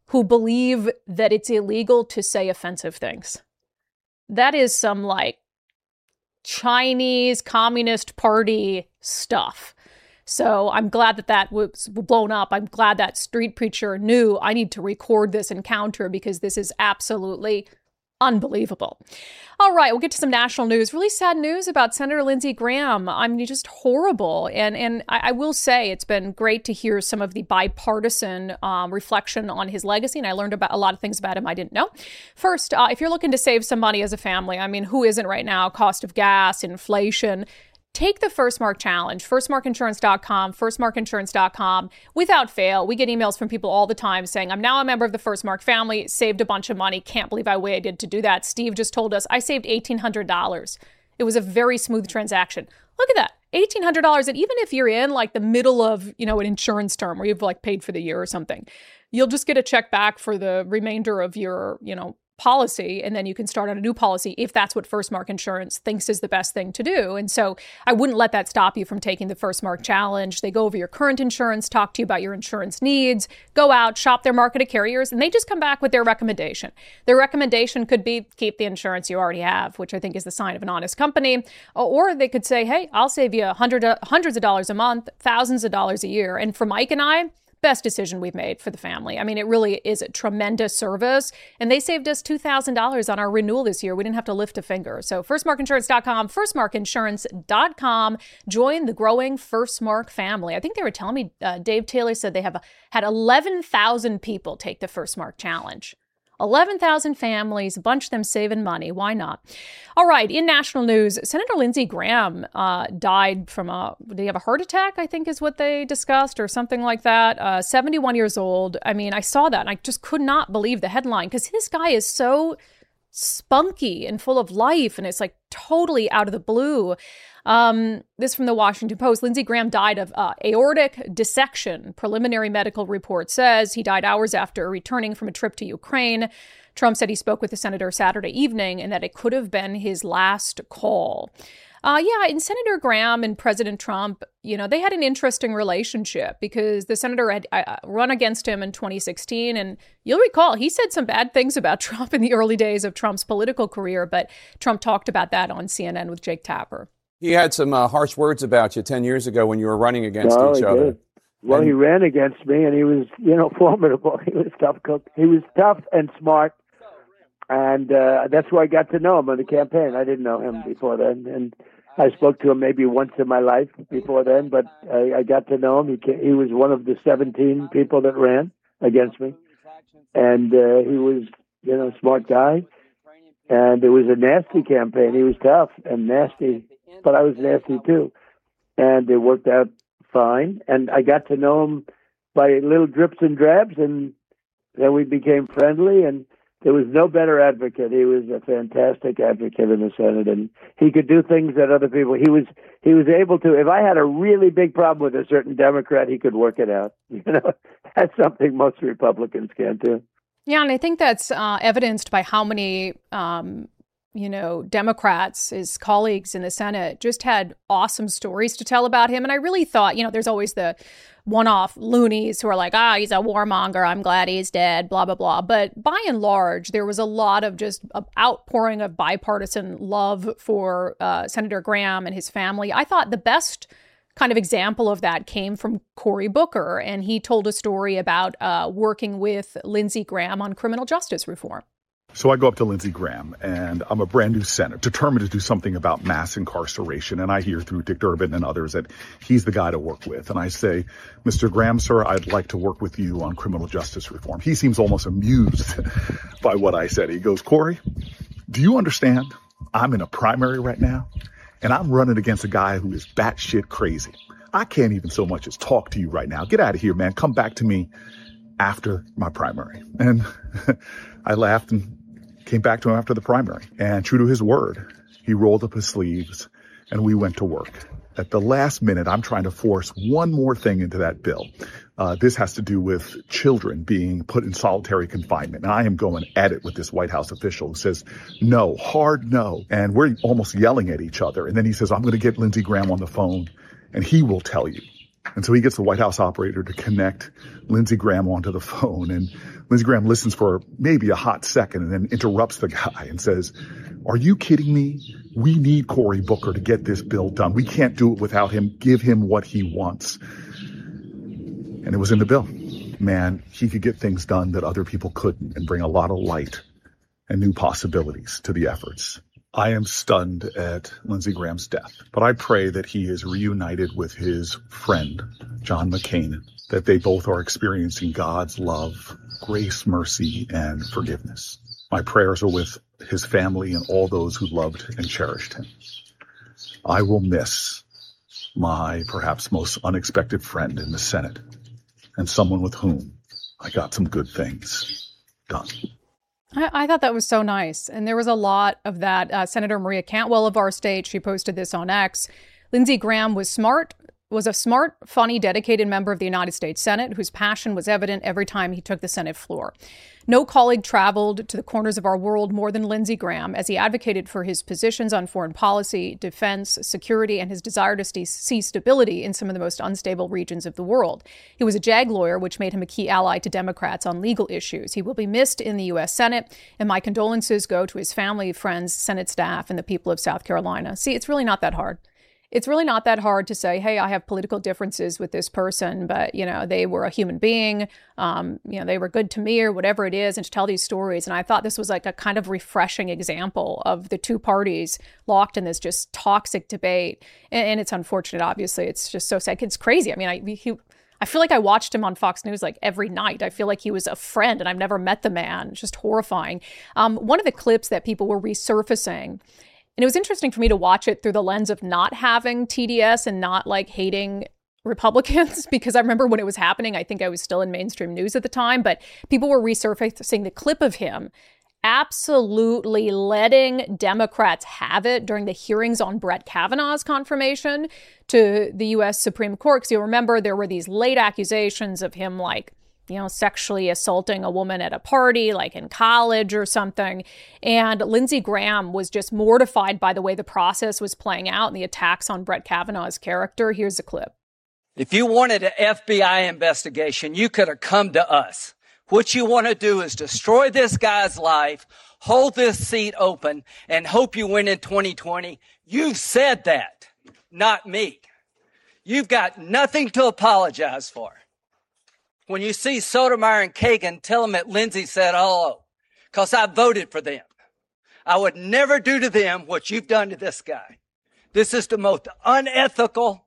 who believe that it's illegal to say offensive things. That is some like Chinese Communist Party stuff. So I'm glad that was blown up. I'm glad that street preacher knew I need to record this encounter because this is absolutely unbelievable. All right, we'll get to some national news. Really sad news about Senator Lindsey Graham. I mean, just horrible. And I will say it's been great to hear some of the bipartisan reflection on his legacy. And I learned about a lot of things about him I didn't know. First, if you're looking to save some money as a family, I mean, who isn't right now? Cost of gas, inflation. Take the FirstMark Challenge, firstmarkinsurance.com, firstmarkinsurance.com. Without fail, we get emails from people all the time saying, I'm now a member of the FirstMark family, saved a bunch of money, can't believe I waited to do that. Steve just told us I saved $1,800. It was a very smooth transaction. Look at that, $1,800. And even if you're in like the middle of, an insurance term where you've like paid for the year or something, you'll just get a check back for the remainder of your, policy, and then you can start on a new policy if that's what FirstMark Insurance thinks is the best thing to do. And so I wouldn't let that stop you from taking the FirstMark Challenge. They go over your current insurance, talk to you about your insurance needs, go out, shop their market of carriers, and they just come back with their recommendation. Their recommendation could be keep the insurance you already have, which I think is the sign of an honest company. Or they could say, hey, I'll save you hundreds of dollars a month, thousands of dollars a year. And for Mike and I, best decision we've made for the family. I mean, it really is a tremendous service. And they saved us $2,000 on our renewal this year. We didn't have to lift a finger. So firstmarkinsurance.com, firstmarkinsurance.com. Join the growing FirstMark family. I think they were telling me, Dave Taylor said they have had 11,000 people take the FirstMark Challenge. 11,000 families, a bunch of them saving money. Why not? All right, in national news, Senator Lindsey Graham died from did he have a heart attack, I think is what they discussed, or something like that. 71 years old. I mean, I saw that and I just could not believe the headline because this guy is so spunky and full of life and it's like totally out of the blue. This from the Washington Post. Lindsey Graham died of aortic dissection. Preliminary medical report says he died hours after returning from a trip to Ukraine. Trump said he spoke with the senator Saturday evening and that it could have been his last call. And Senator Graham and President Trump, they had an interesting relationship because the senator had run against him in 2016. And you'll recall, he said some bad things about Trump in the early days of Trump's political career, but Trump talked about that on CNN with Jake Tapper. He had some harsh words about you 10 years ago when you were running against each other. Did. Well, he ran against me, and he was, formidable. He was tough cook. He was tough and smart, and that's where I got to know him on the campaign. I didn't know him before then, and I spoke to him maybe once in my life before then, but I got to know him. He was one of the 17 people that ran against me, and he was, a smart guy, and it was a nasty campaign. He was tough and nasty. But I was nasty too, and it worked out fine. And I got to know him by little drips and drabs, and then we became friendly. And there was no better advocate. He was a fantastic advocate in the Senate, and he could do things that other people. He was able to. If I had a really big problem with a certain Democrat, he could work it out. That's something most Republicans can't do. Yeah, and I think that's evidenced by how many Democrats, his colleagues in the Senate, just had awesome stories to tell about him. And I really thought, there's always the one-off loonies who are like, he's a warmonger, I'm glad he's dead, blah, blah, blah. But by and large, there was a lot of just outpouring of bipartisan love for Senator Graham and his family. I thought the best kind of example of that came from Cory Booker. And he told a story about working with Lindsey Graham on criminal justice reform. So I go up to Lindsey Graham, and I'm a brand new senator, determined to do something about mass incarceration. And I hear through Dick Durbin and others that he's the guy to work with. And I say, Mr. Graham, sir, I'd like to work with you on criminal justice reform. He seems almost amused by what I said. He goes, Cory, do you understand? I'm in a primary right now, and I'm running against a guy who is batshit crazy. I can't even so much as talk to you right now. Get out of here, man. Come back to me after my primary. And I laughed and came back to him after the primary. And true to his word, he rolled up his sleeves and we went to work. At the last minute, I'm trying to force one more thing into that bill. This has to do with children being put in solitary confinement. And I am going at it with this White House official who says, no, hard no. And we're almost yelling at each other. And then he says, I'm going to get Lindsey Graham on the phone and he will tell you. And so he gets the White House operator to connect Lindsey Graham onto the phone. And Lindsey Graham listens for maybe a hot second and then interrupts the guy and says, "Are you kidding me? We need Cory Booker to get this bill done. We can't do it without him. Give him what he wants." And it was in the bill. Man, he could get things done that other people couldn't and bring a lot of light and new possibilities to the efforts. I am stunned at Lindsey Graham's death, but I pray that he is reunited with his friend, John McCain, that they both are experiencing God's love, grace, mercy, and forgiveness. My prayers are with his family and all those who loved and cherished him. I will miss my perhaps most unexpected friend in the Senate and someone with whom I got some good things done. I thought that was so nice. And there was a lot of that. Senator Maria Cantwell of our state, she posted this on X. Lindsey Graham was a smart, funny, dedicated member of the United States Senate whose passion was evident every time he took the Senate floor. No colleague traveled to the corners of our world more than Lindsey Graham as he advocated for his positions on foreign policy, defense, security, and his desire to see stability in some of the most unstable regions of the world. He was a JAG lawyer, which made him a key ally to Democrats on legal issues. He will be missed in the U.S. Senate, and my condolences go to his family, friends, Senate staff, and the people of South Carolina. See, it's really not that hard. It's really not that hard to say, hey, I have political differences with this person, but, they were a human being, they were good to me or whatever it is, and to tell these stories. And I thought this was like a kind of refreshing example of the two parties locked in this just toxic debate. And it's unfortunate, obviously. It's just so sad. It's crazy. I mean, I feel like I watched him on Fox News like every night. I feel like he was a friend and I've never met the man. It's just horrifying. One of the clips that people were resurfacing, and it was interesting for me to watch it through the lens of not having TDS and not like hating Republicans, because I remember when it was happening, I think I was still in mainstream news at the time, but people were resurfacing the clip of him absolutely letting Democrats have it during the hearings on Brett Kavanaugh's confirmation to the U.S. Supreme Court. Because you'll remember there were these late accusations of him sexually assaulting a woman at a party, like in college or something. And Lindsey Graham was just mortified by the way the process was playing out and the attacks on Brett Kavanaugh's character. Here's a clip. If you wanted an FBI investigation, you could have come to us. What you want to do is destroy this guy's life, hold this seat open, and hope you win in 2020. You've said that, not me. You've got nothing to apologize for. When you see Sotomayor and Kagan, tell them that Lindsey said hello, because I voted for them. I would never do to them what you've done to this guy. This is the most unethical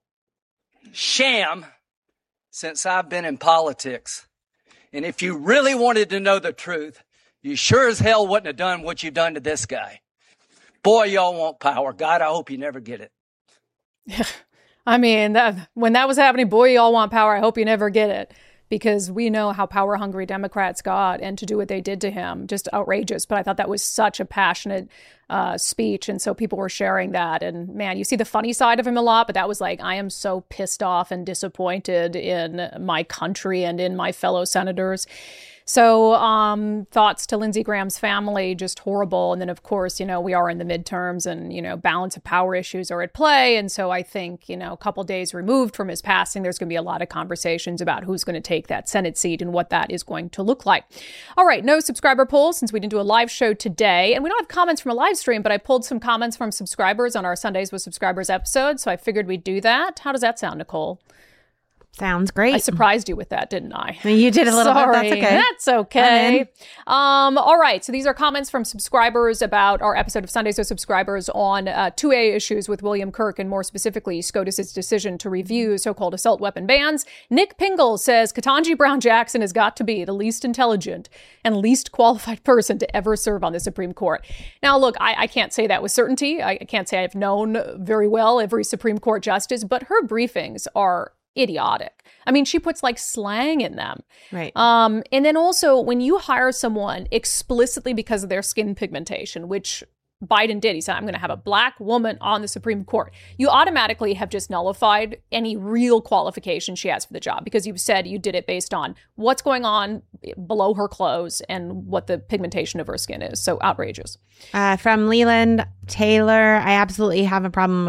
sham since I've been in politics. And if you really wanted to know the truth, you sure as hell wouldn't have done what you've done to this guy. Boy, y'all want power. God, I hope you never get it. I mean, when that was happening, boy, y'all want power. I hope you never get it. Because we know how power-hungry Democrats got, and to do what they did to him, just outrageous. But I thought that was such a passionate speech, and so people were sharing that. And man, you see the funny side of him a lot, but that was like, I am so pissed off and disappointed in my country and in my fellow senators. So thoughts to Lindsey Graham's family, just horrible. And then, of course, we are in the midterms and, balance of power issues are at play. And so I think, a couple days removed from his passing, there's going to be a lot of conversations about who's going to take that Senate seat and what that is going to look like. All right, no subscriber polls since we didn't do a live show today. And we don't have comments from a live stream, but I pulled some comments from subscribers on our Sundays with Subscribers episode. So I figured we'd do that. How does that sound, Nicole? Sounds great. I surprised you with that, didn't I? You did a little bit. That's okay. That's okay. All right. So these are comments from subscribers about our episode of Sundays with Subscribers on 2A issues with William Kirk, and more specifically, SCOTUS's decision to review so-called assault weapon bans. Nick Pingle says Ketanji Brown Jackson has got to be the least intelligent and least qualified person to ever serve on the Supreme Court. Now, look, I can't say that with certainty. I can't say I've known very well every Supreme Court justice, but her briefings are idiotic. I mean, she puts like slang in them. Right. And then also when you hire someone explicitly because of their skin pigmentation, which Biden did, he said, I'm going to have a black woman on the Supreme Court. You automatically have just nullified any real qualification she has for the job, because you've said you did it based on what's going on below her clothes and what the pigmentation of her skin is. So outrageous. From Leland Taylor, I absolutely have a problem with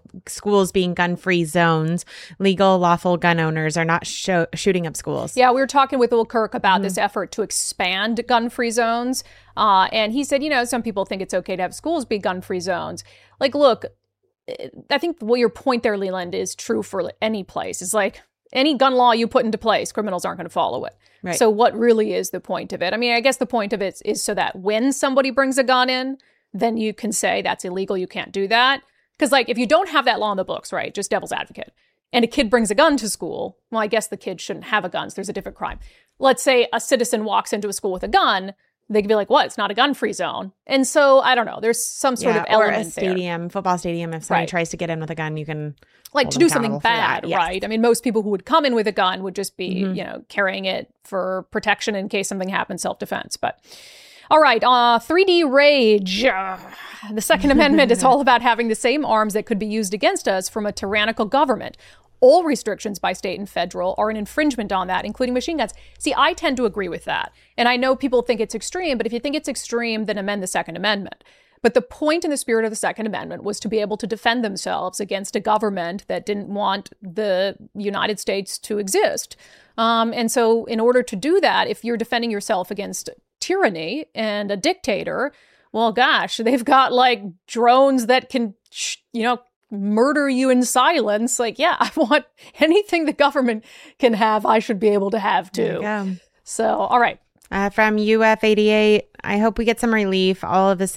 schools being gun-free zones, legal, lawful gun owners are not shooting up schools. Yeah, we were talking with Will Kirk about this effort to expand gun-free zones. And he said, some people think it's okay to have schools be gun-free zones. Like, look, I think what your point there, Leland, is true for any place. It's like any gun law you put into place, criminals aren't going to follow it. Right. So what really is the point of it? I mean, I guess the point of it is so that when somebody brings a gun in, then you can say that's illegal, you can't do that. Because like if you don't have that law in the books, right, just devil's advocate, and a kid brings a gun to school, well, I guess the kid shouldn't have a gun, so there's a different crime. Let's say a citizen walks into a school with a gun, they could be like, what? It's not a gun-free zone. And so, I don't know, there's some sort of element or a stadium, football stadium, if somebody tries to get in with a gun, you can like to do something bad, yes. right? I mean, most people who would come in with a gun would just be, carrying it for protection in case something happens, self-defense. But all right, 3D Rage. The Second Amendment is all about having the same arms that could be used against us from a tyrannical government. All restrictions by state and federal are an infringement on that, including machine guns. See, I tend to agree with that. And I know people think it's extreme, but if you think it's extreme, then amend the Second Amendment. But the point and the spirit of the Second Amendment was to be able to defend themselves against a government that didn't want the United States to exist. And so in order to do that, if you're defending yourself against tyranny and a dictator, well, gosh, they've got like drones that can, murder you in silence. Like, yeah, I want anything the government can have, I should be able to have too. So, all right. From UF88, I hope we get some relief. All of the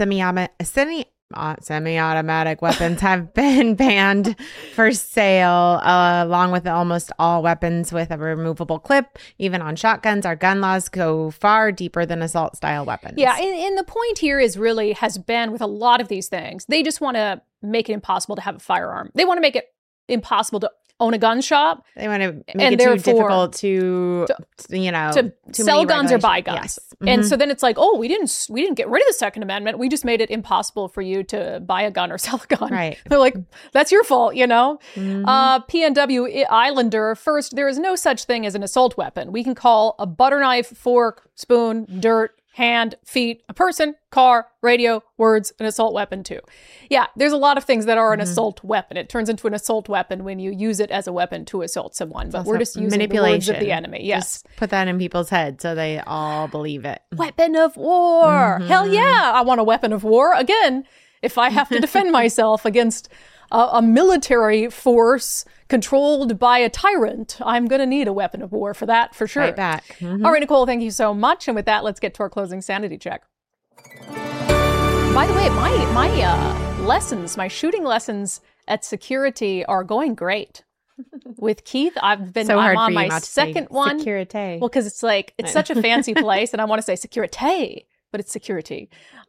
semi-automatic weapons have been banned for sale, along with almost all weapons with a removable clip. Even on shotguns, our gun laws go far deeper than assault-style weapons. Yeah, and the point here has been with a lot of these things, they just want to make it impossible to have a firearm. They want to make it impossible to own a gun shop. They want to make it too difficult to sell guns or buy guns. Yes. And so then it's like, oh, we didn't get rid of the Second Amendment. We just made it impossible for you to buy a gun or sell a gun. Right. They're like, that's your fault, PNW Islander. First, there is no such thing as an assault weapon. We can call a butter knife, fork, spoon, dirt, hand, feet, a person, car, radio, words, an assault weapon too. Yeah, there's a lot of things that are an assault weapon. It turns into an assault weapon when you use it as a weapon to assault someone. But we're just using the words of the enemy. Yes. Just put that in people's heads so they all believe it. Weapon of war. Hell yeah, I want a weapon of war. Again, if I have to defend myself against a military force controlled by a tyrant, I'm going to need a weapon of war for that, for sure. Right back. All right, Nicole, thank you so much. And with that, let's get to our closing sanity check. By the way, my shooting lessons at security are going great. With Keith, I'm on my second one. Security. Well, because it's such a fancy place, and I want to say security, but it's security.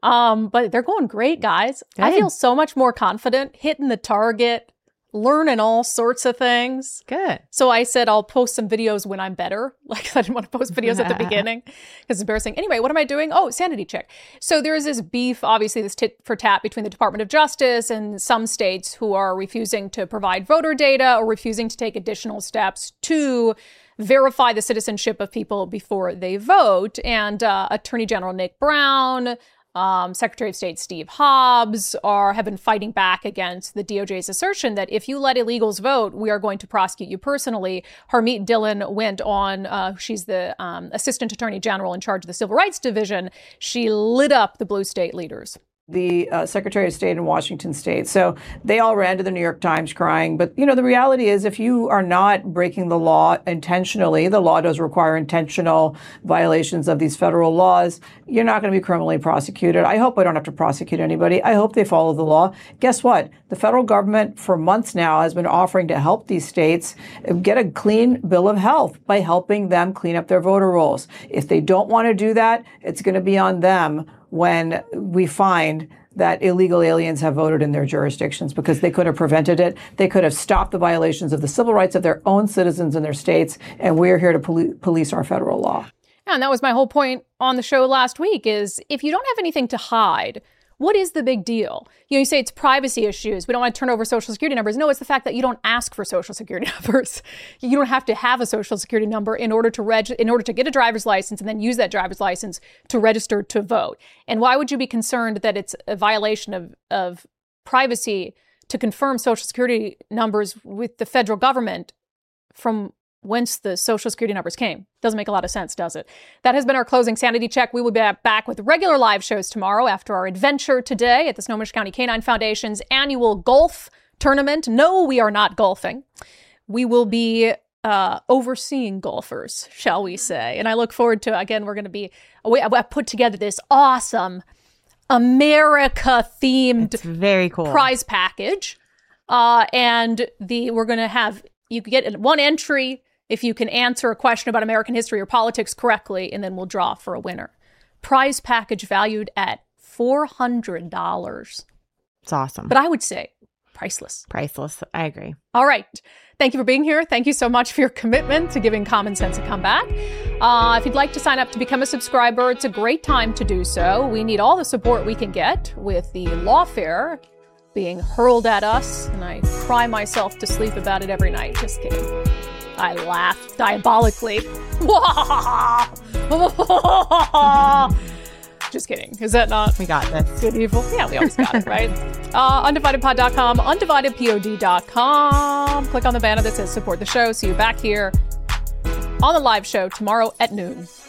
But they're going great, guys. Good. I feel so much more confident hitting the target, learning all sorts of things. Good. So I said I'll post some videos when I'm better. Like I didn't want to post videos at the beginning because it's embarrassing. Anyway, what am I doing? Oh, sanity check. So there is this beef, obviously this tit for tat between the Department of Justice and some states who are refusing to provide voter data or refusing to take additional steps to verify the citizenship of people before they vote. And Attorney General Nick Brown, Secretary of State Steve Hobbs have been fighting back against the DOJ's assertion that if you let illegals vote, we are going to prosecute you personally. Harmeet Dillon went on, she's the Assistant Attorney General in charge of the Civil Rights Division. She lit up the blue state leaders. The Secretary of State in Washington State. So they all ran to the New York Times crying. But, the reality is if you are not breaking the law intentionally, the law does require intentional violations of these federal laws, you're not going to be criminally prosecuted. I hope I don't have to prosecute anybody. I hope they follow the law. Guess what? The federal government for months now has been offering to help these states get a clean bill of health by helping them clean up their voter rolls. If they don't want to do that, it's going to be on them when we find that illegal aliens have voted in their jurisdictions, because they could have prevented it. They could have stopped the violations of the civil rights of their own citizens in their states, and we're here to police our federal law. And that was my whole point on the show last week is if you don't have anything to hide, what is the big deal? You say it's privacy issues. We don't want to turn over social security numbers. No, it's the fact that you don't ask for social security numbers. You don't have to have a social security number in order to get a driver's license and then use that driver's license to register to vote. And why would you be concerned that it's a violation of privacy to confirm Social Security numbers with the federal government from whence the Social Security numbers came. Doesn't make a lot of sense, does it? That has been our closing sanity check. We will be back with regular live shows tomorrow after our adventure today at the Snohomish County Canine Foundation's annual golf tournament. No, we are not golfing. We will be overseeing golfers, shall we say. And I look forward to, again, we're going to be, I put together this awesome America-themed very cool prize package. And we're going to have, you can get one entry if you can answer a question about American history or politics correctly, and then we'll draw for a winner. Prize package valued at $400. It's awesome. But I would say priceless. Priceless. I agree. All right. Thank you for being here. Thank you so much for your commitment to giving Common Sense a comeback. If you'd like to sign up to become a subscriber, it's a great time to do so. We need all the support we can get with the lawfare being hurled at us, and I cry myself to sleep about it every night. Just kidding. I laugh diabolically. Just kidding. Is that not? We got this. Good evil? Yeah, we always got it, right? UndividedPod.com, UndividedPod.com. Click on the banner that says support the show. See you back here on the live show tomorrow at noon.